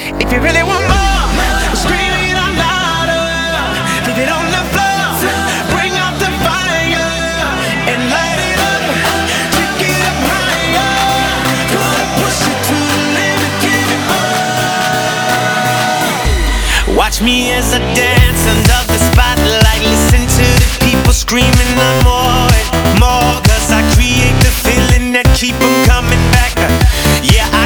If you really want more, scream it out louder. Leave it on the floor, bring out the fire and light it up. Take it up higher. Gonna push it to the limit, give it more. Watch me as I dance under the spotlight. Listen to the people screaming on more and more. 'Cause I create the feeling that keep 'em coming back. Yeah, I